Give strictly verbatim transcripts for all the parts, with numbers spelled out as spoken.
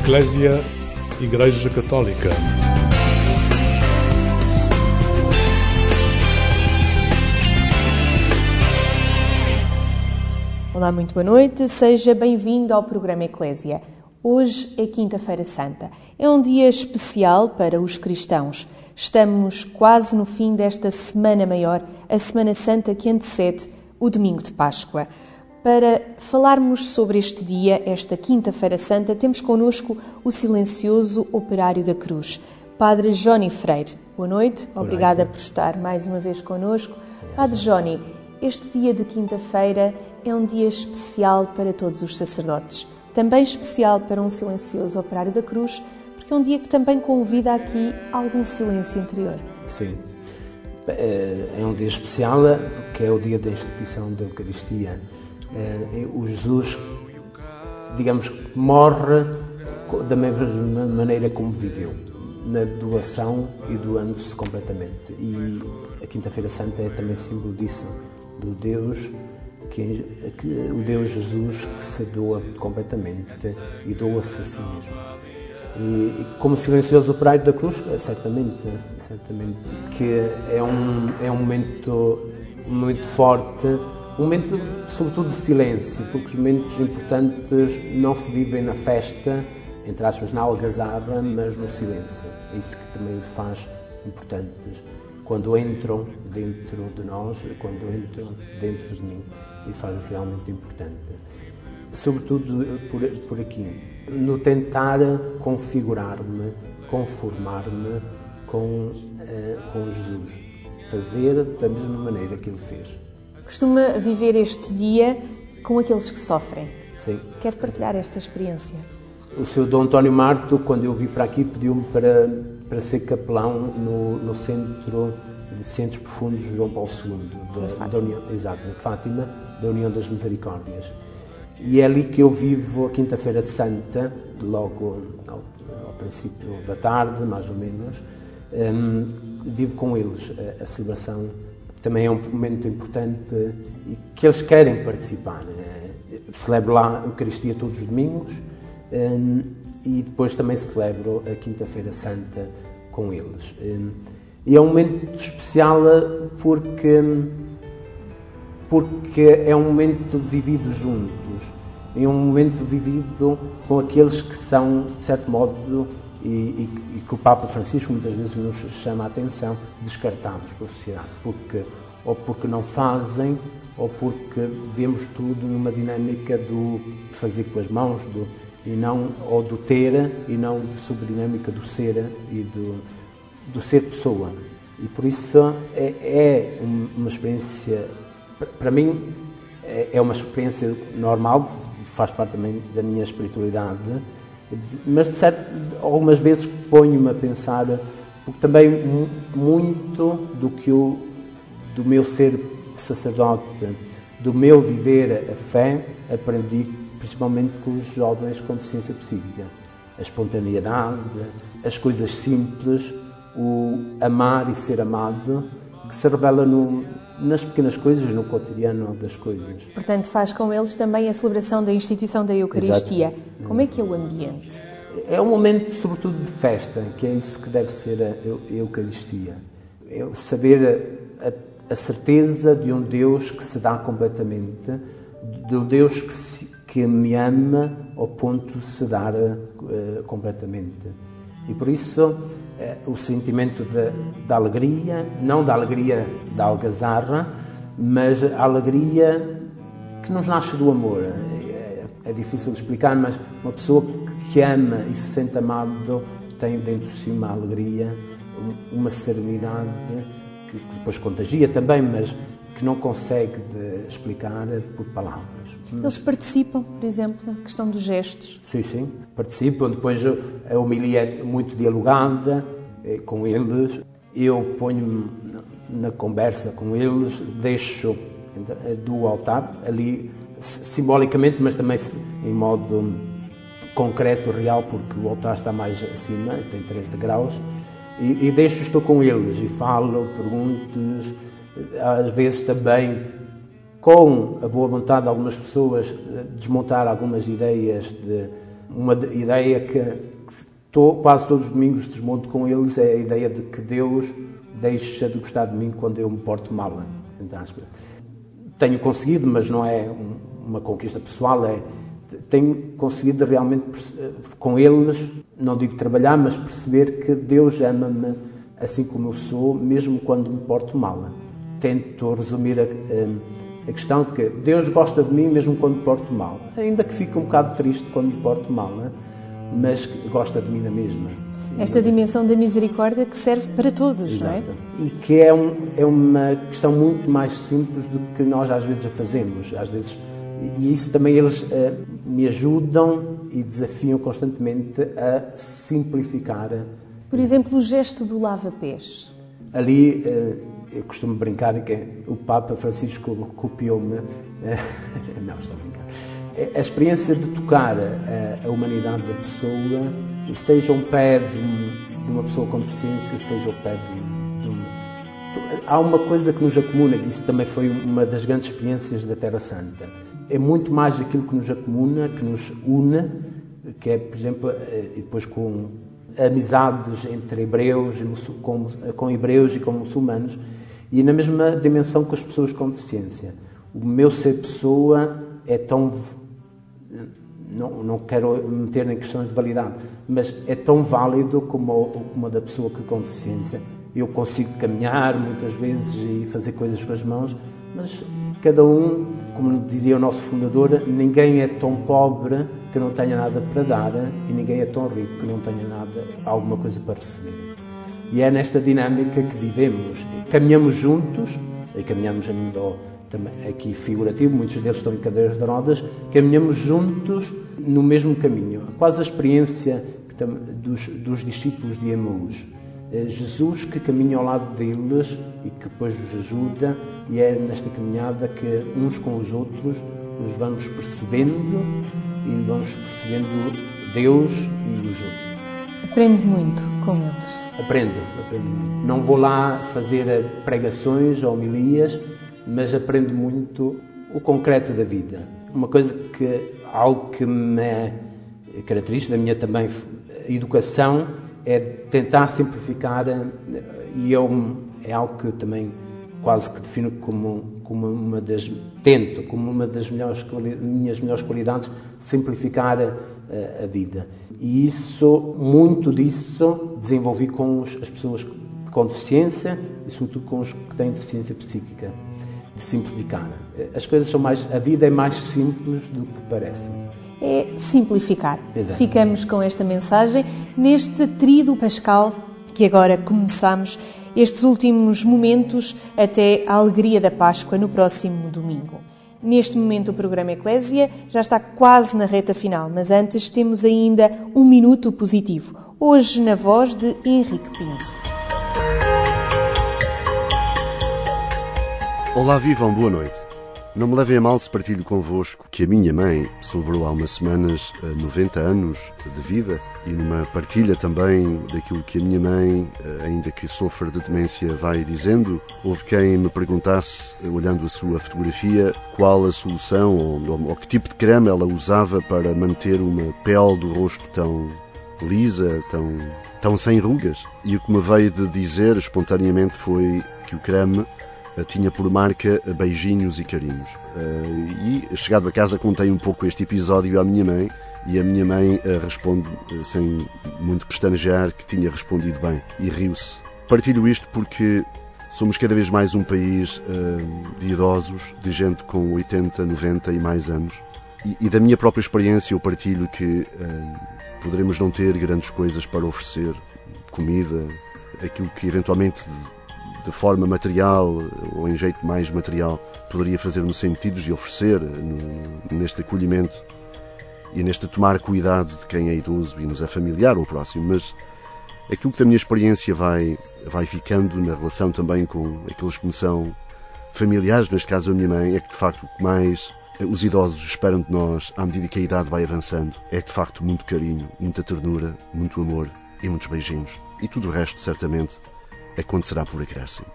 Eclésia, Igreja Católica. Olá, muito boa noite, seja bem-vindo ao programa Eclésia. Hoje é Quinta-feira Santa. É um dia especial para os cristãos. Estamos quase no fim desta Semana Maior, a Semana Santa que antecede o Domingo de Páscoa. Para falarmos sobre este dia, esta Quinta-feira Santa, temos connosco o silencioso operário da cruz, Padre Jóni Freire. Boa noite, boa obrigada noite. Por estar mais uma vez connosco. Padre Jóni, este dia de quinta-feira é um dia especial para todos os sacerdotes, também especial para um silencioso operário da cruz, porque é um dia que também convida aqui algum silêncio interior. Sim, é um dia especial porque é o dia da instituição da Eucaristia. O Jesus, digamos, morre da mesma maneira como viveu, na doação e doando-se completamente. E a Quinta-feira Santa é também símbolo disso, do Deus, que, que, o Deus Jesus que se doa completamente e doa-se a si mesmo. E, e como silencioso operário da cruz, certamente, certamente que é um, é um momento muito forte, um momento sobretudo de silêncio, porque os momentos importantes não se vivem na festa, entre aspas, na algazarra, mas no silêncio. É isso que também faz importantes, quando entram dentro de nós, quando entram dentro de mim, e faz realmente importante. Sobretudo por, por aqui, no tentar configurar-me, conformar-me com, uh, com Jesus, fazer da mesma maneira que Ele fez. Costuma viver este dia com aqueles que sofrem. Sim. Quer partilhar esta experiência? O senhor Dom António Marto, quando eu vim para aqui, pediu-me para, para ser capelão no, no Centro de Deficientes Profundos João Paulo segundo, da, da União, exato, Fátima, da União das Misericórdias. E é ali que eu vivo a Quinta-feira Santa, logo ao, ao princípio da tarde, mais ou menos, um, vivo com eles a, a celebração. Também é um momento importante e que eles querem participar. Celebro lá a Eucaristia todos os domingos um, e depois também celebro a Quinta-feira Santa com eles. Um, e é um momento especial porque, porque é um momento vivido juntos, é um momento vivido com aqueles que são, de certo modo, e, e, e que o Papa Francisco muitas vezes nos chama a atenção, descartados pela sociedade, porque, ou porque não fazem, ou porque vemos tudo numa dinâmica do fazer com as mãos, do, e não, ou do ter, e não sob a dinâmica do ser e do, do ser pessoa. E por isso é, é uma experiência, para mim, é uma experiência normal, faz parte também da minha espiritualidade, mas de certo, algumas vezes ponho-me a pensar, porque também muito do que eu, do meu ser sacerdote, do meu viver a fé, aprendi principalmente com os jovens com deficiência psíquica. A espontaneidade, as coisas simples, o amar e ser amado, que se revela no, nas pequenas coisas, no cotidiano das coisas. Portanto, faz com eles também a celebração da instituição da Eucaristia. Exato. Como é que é o ambiente? É um momento, sobretudo, de festa, que é isso que deve ser a Eucaristia. É saber a, a certeza de um Deus que se dá completamente, de um Deus que, se, que me ama ao ponto de se dar uh, completamente. E por isso, uh, o sentimento da, da alegria, não da alegria da algazarra, mas a alegria que nos nasce do amor. É, é difícil de explicar, mas uma pessoa que ama e se sente amado tem dentro de si uma alegria, uma serenidade que, que depois contagia também, mas que não consegue de explicar por palavras. Eles participam, por exemplo, na questão dos gestos? Sim, sim, participam. Depois a homilia é muito dialogada é, com eles. Eu ponho-me na conversa com eles, deixo do altar, ali simbolicamente, mas também em modo concreto, real, porque o altar está mais acima, tem três degraus, e, e deixo, estou com eles e falo, pergunto, às vezes também com a boa vontade de algumas pessoas, desmontar algumas ideias de, uma ideia que, que tô, quase todos os domingos desmonto com eles, é a ideia de que Deus deixa de gostar de mim quando eu me porto mal. Tenho conseguido, mas não é uma conquista pessoal, é, tenho conseguido realmente com eles, não digo trabalhar, mas perceber que Deus ama-me assim como eu sou, mesmo quando me porto mal. Tento resumir a, a, a questão de que Deus gosta de mim mesmo quando me porto mal, ainda que fique um bocado triste quando me porto mal, mas gosta de mim na mesma. Esta dimensão da misericórdia que serve para todos, Exato. Não é? E que é, um, é uma questão muito mais simples do que nós às vezes a fazemos. Às vezes, e isso também eles uh, me ajudam e desafiam constantemente a simplificar. Por exemplo, o gesto do lava-pés. Ali, uh, eu costumo brincar que o Papa Francisco copiou-me. Uh, não, estou a brincar. A experiência de tocar a, a humanidade da pessoa, seja um pé de, um, de uma pessoa com deficiência, seja o pé de, de um... Há uma coisa que nos acomuna, que isso também foi uma das grandes experiências da Terra Santa. É muito mais aquilo que nos acomuna, que nos une, que é, por exemplo, e depois com amizades entre hebreus, com, com hebreus e com muçulmanos, e na mesma dimensão com as pessoas com deficiência. O meu ser pessoa é tão... Não, não quero meter em questões de validade, mas é tão válido como uma da pessoa que com deficiência. Eu consigo caminhar muitas vezes e fazer coisas com as mãos, mas cada um, como dizia o nosso fundador, ninguém é tão pobre que não tenha nada para dar e ninguém é tão rico que não tenha nada, alguma coisa para receber. E é nesta dinâmica que vivemos. Caminhamos juntos, e caminhamos a nível também aqui figurativo, muitos deles estão em cadeiras de rodas, caminhamos juntos no mesmo caminho. Quase a experiência dos, dos discípulos de Emaús. Jesus que caminha ao lado deles e que depois os ajuda, e é nesta caminhada que uns com os outros nos vamos percebendo e vamos percebendo Deus e os outros. Aprendo muito com eles. Aprendo, aprendo muito. Não vou lá fazer pregações ou homilias, mas aprendo muito o concreto da vida. Uma coisa que, algo que me é característico da minha também educação, é tentar simplificar, e eu, é algo que eu também quase que defino como, como uma das, tento, como uma das melhores, minhas melhores qualidades, simplificar a, a vida. E isso, muito disso, desenvolvi com os, as pessoas com deficiência e sobretudo com os que têm deficiência psíquica. De simplificar. As coisas são mais... A vida é mais simples do que parece. É simplificar. Exato. Ficamos com esta mensagem neste tríduo pascal que agora começamos, estes últimos momentos até a alegria da Páscoa no próximo domingo. Neste momento o programa Eclésia já está quase na reta final, mas antes temos ainda um minuto positivo. Hoje na voz de Henrique Pinto. Olá, vivam, boa noite. Não me levem a mal se partilho convosco que a minha mãe celebrou há umas semanas noventa anos de vida, e numa partilha também daquilo que a minha mãe, ainda que sofra de demência, vai dizendo, houve quem me perguntasse, olhando a sua fotografia, qual a solução ou, ou que tipo de creme ela usava para manter uma pele do rosto tão lisa, tão, tão sem rugas. E o que me veio de dizer espontaneamente foi que o creme tinha por marca beijinhos e carinhos. E, chegado a casa, contei um pouco este episódio à minha mãe, e a minha mãe responde, sem muito pestanejar, que tinha respondido bem, e riu-se. Partilho isto porque somos cada vez mais um país de idosos, de gente com oitenta, noventa e mais anos, e, e da minha própria experiência eu partilho que poderemos não ter grandes coisas para oferecer, comida, aquilo que eventualmente de forma material ou em jeito mais material poderia fazer-nos sentidos de oferecer no, neste acolhimento e neste tomar cuidado de quem é idoso e nos é familiar ou próximo, mas aquilo que da minha experiência vai, vai ficando na relação também com aqueles que me são familiares, neste caso a minha mãe, é que de facto o que mais os idosos esperam de nós à medida que a idade vai avançando é de facto muito carinho, muita ternura, muito amor e muitos beijinhos, e tudo o resto certamente acontecerá por acréscimo.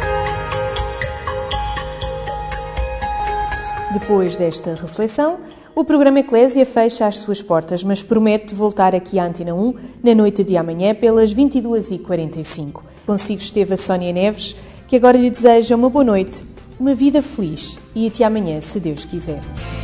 Depois desta reflexão, O programa Eclésia fecha as suas portas, mas promete voltar aqui à Antena um na noite de amanhã pelas vinte e duas e quarenta e cinco. Consigo esteve a Sónia Neves, que agora lhe deseja uma boa noite, uma vida feliz e até amanhã, se Deus quiser.